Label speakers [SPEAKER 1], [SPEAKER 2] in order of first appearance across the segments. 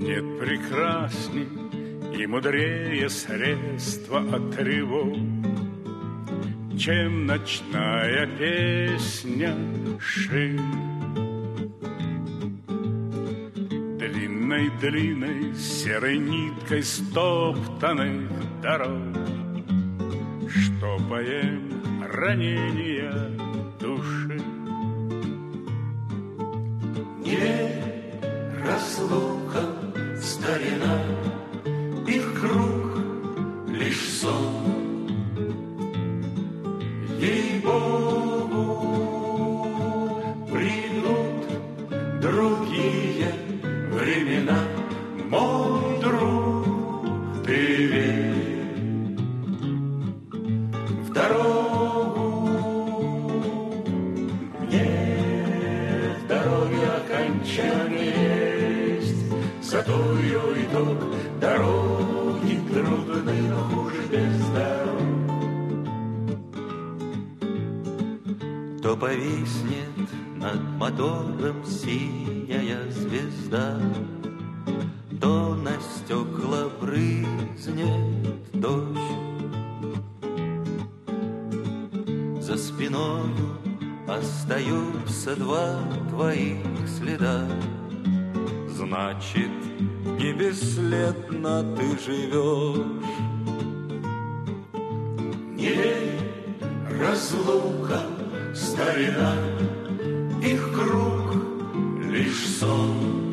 [SPEAKER 1] Нет прекрасней и мудрее средства от тревог, чем ночная песня шин. Длинной-длинной серой ниткой стоптанных дорог штопаем ранения души.
[SPEAKER 2] Не разлука, старина, их круг лишь сон. Ей-богу, придут другие времена, мой друг, ты верь в дорогу. Мне в дороге окончание есть, зато ее итог. Дороги трудны, но хуже без дорог. То повиснет над мотором синяя звезда, то на стекла брызнет дождь. За спиною остаются два твоих следа. Значит, не бесследно ты живешь. Не верь разлукам, старина, их круг лишь сон.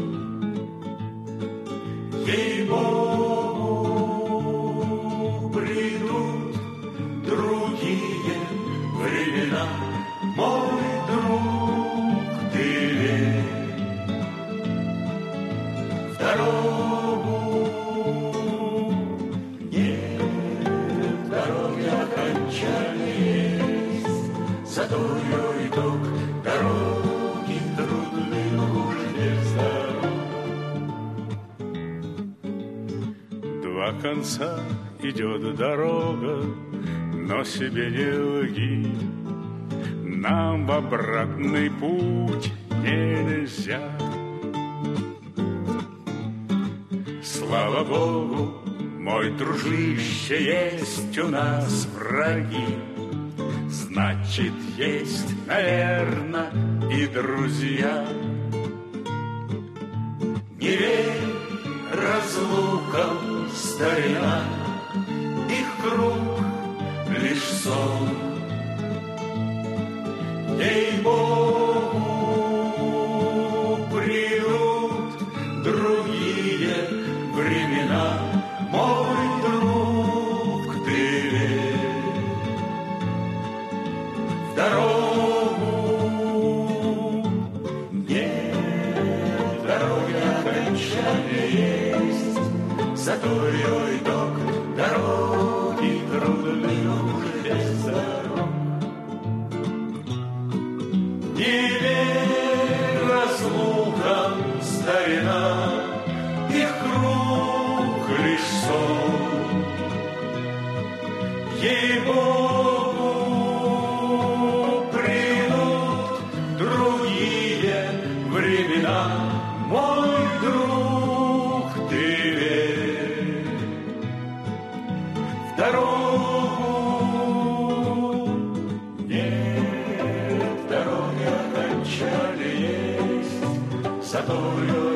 [SPEAKER 2] Ей-богу, придут другие времена, мой друг, ты верь в дорогу. Нет в дороге окончания есть, зато ее итог. Дороги трудны, но хуже без дорог.
[SPEAKER 1] Два конца идет дорога, но себе не лги. Нам в обратный путь нельзя. Слава Богу, мой дружище, есть у нас враги. Значит, есть, наверно, и друзья.
[SPEAKER 2] Не верь разлукам, старина, их круг лишь сон. Ей-богу, придут другие времена, мой друг, ты верь в дорогу. Нет в дороге окончания есть, зато ее итог. Дороги трудны, но хуже без дорог. Не верь разлукам, старина, их круг лишь сон. Ей-богу, придут другие времена, мой друг, ты верь в дорогу. Нет в дороге окончания есть, зато ее